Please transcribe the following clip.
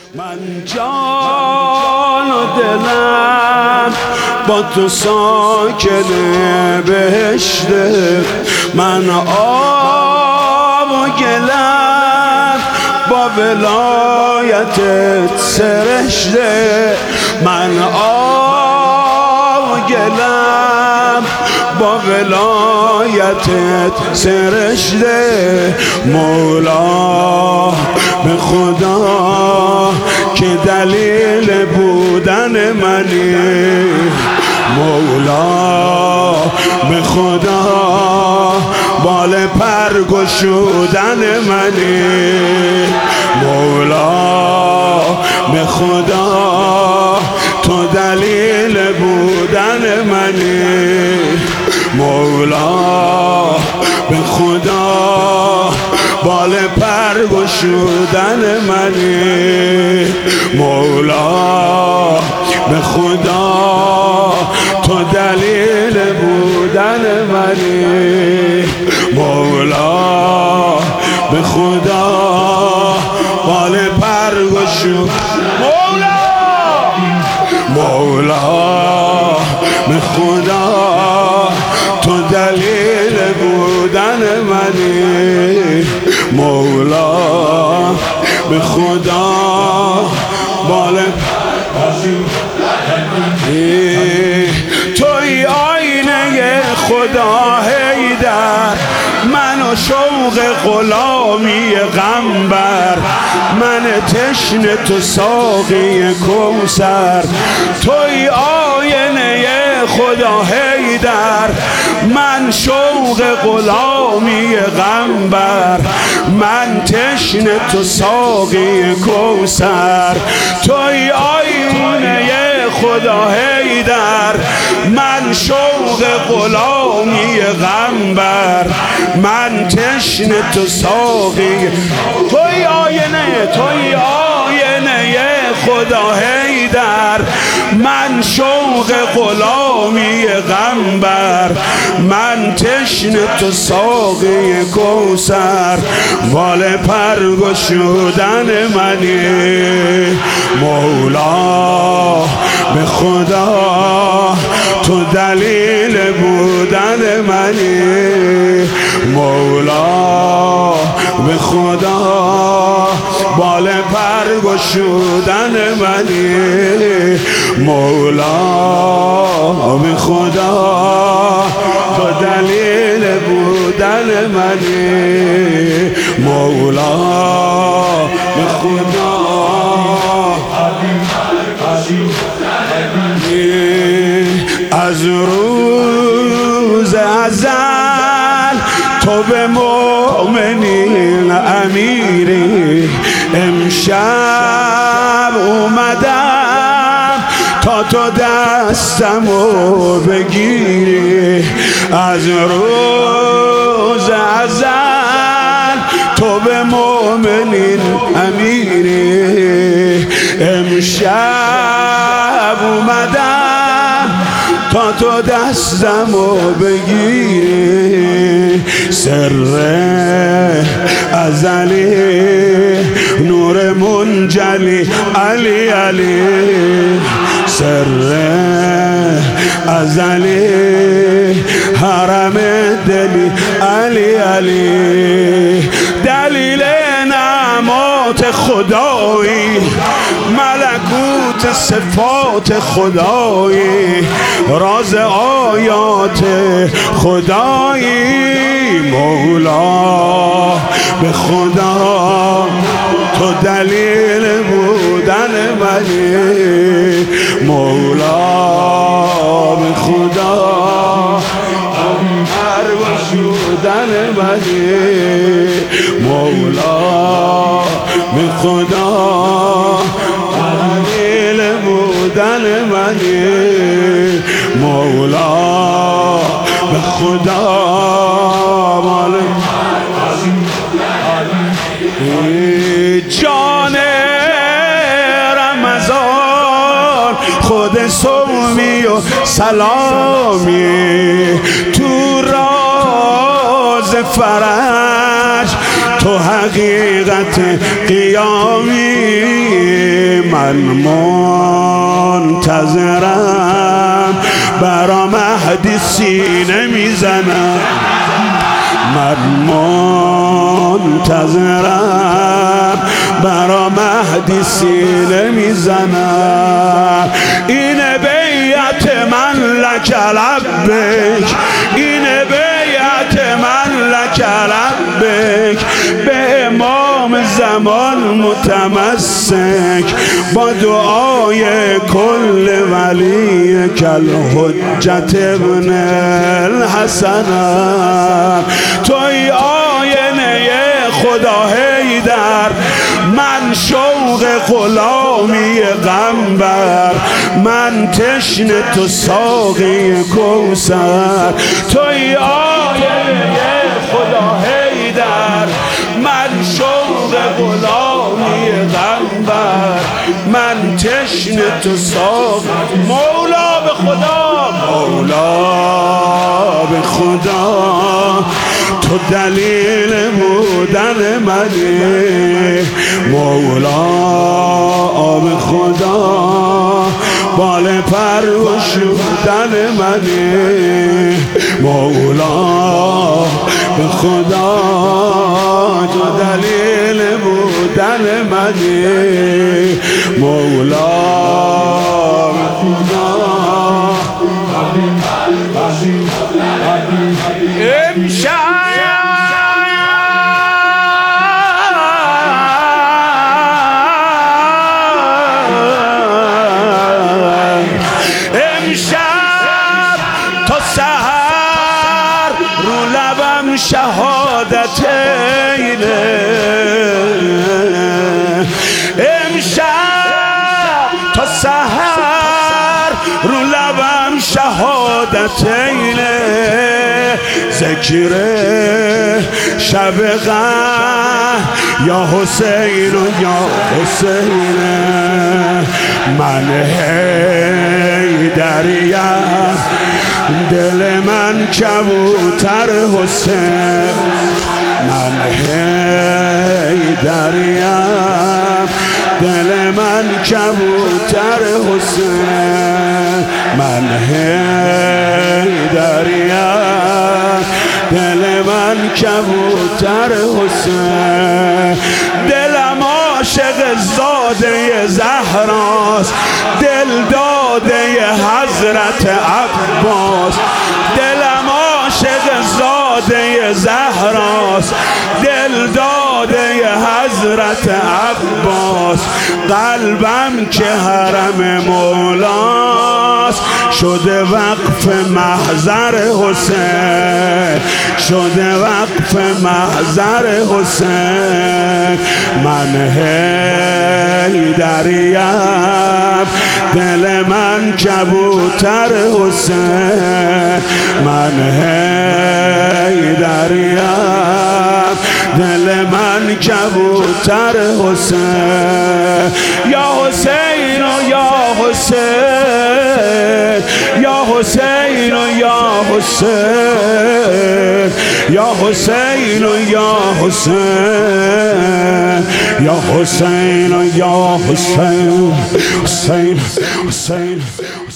من جان و دلم با تو ساکن بهشته، من آب و گلم با ولایتت سرشته، من آب و گلم با ولایتت سرشته. مولا به خدا که دلیل بودن منی، مولا به خدا بال پر گشودن منی، مولا به خدا تو دلیل بودن منی، مولا به خدا بال پر گشودن منی، مولا به خدا تو دلیل بودن منی، مولا به خدا بال پر گشودن، مولا به خدا تو دلیل بودن منی، مولا به خدا بال توی آینه خدا حیدر، من و شوق غلامی غمبر، من تشنه تو ساقی کوثر، توی آینه خدا حیدر، من شوق غلامی غمبر، من تشنه تو ساقی کوثر، توی آینه خدا حیدر، من شوق غلامی غمبر، من تشنه تو ساقی، توی آینه خدا حیدر، من شوق غلامی غمبر، من تشنه تو ساقی کوثر، بال پر گشودن منی، مولا به خدا تو دلیل بودن منی، مولا به خدا بال پر گشودن منی، مولا به خدا تو دلیل بودن منی، مولا به خدا از روز ازل تو به مؤمنین امیری، امشب اومدم تا تو دستمو بگیری، از روز ازل تو به مؤمنین امیری، امشب اومدم تا تو دستمو بگیری، سر ازلی نور منجلی علی علی، سر ازلی حرم دلی علی علی، دلیل نعمات خدایی، ملکوت صفات خدایی، راز آیات خدایی، مولا به خدا تو دلیل بودن منی، مولا به خدا پر گشودن منی، مولا به خدا دلیل بودن منی، مولا به خدا جان رمضان خود صومی و سلامی، تو راز فرج تو حقیقت قیامی، من منتظرم، برا مهدی سینه میزنم. من منتظرم، برا مهدی سینه میزنم. اینه بیعت من لک لبک، اینه بیعت من لک لبک. به امام زمان متمسک، با دعای کل ولی کل حجت ابن الحسن. توی آینه خدا حیدر، من شوق غلامی قنبر، من تشنه تو ساقی کوثر. توی آینه خدا حیدر، من شوق غلامی قنبر، من تشنه تو ساقی. مولا به خدا، مولا به خدا، تو دلیل بودن منی. مولا به خدا، بال پرگشودن منی. مولا به خدا، تو دلیل بودن منی. مولا به خدا. امشب تا سحر رو لبم شهادتینه. امشب تا سحر رو لبم شهادتینه. ذکر شب غم یا حسین و یا حسین. من حیدریم، دل من کبوتر حسین. من حیدریم، دل من کبوتر حسین. من حیدریم، دل من کبوتر حسین. دلم عاشق زاده زهراست، دل داده حضرت عباس. دلم عاشق زاده زهراست، دل داده حضرت عباس. قلبم که حرم مولاست، شده وقف محضر حسین، شده وقف محضر حسین. من حیدریم، دل من کبوتر حسین. من حیدریم، دل من کبوتر حسین. یا حسین و یا حسین، یا حسین و یا حسین، یا حسین و یا حسین، یا حسین و یا حسین. حسین حسین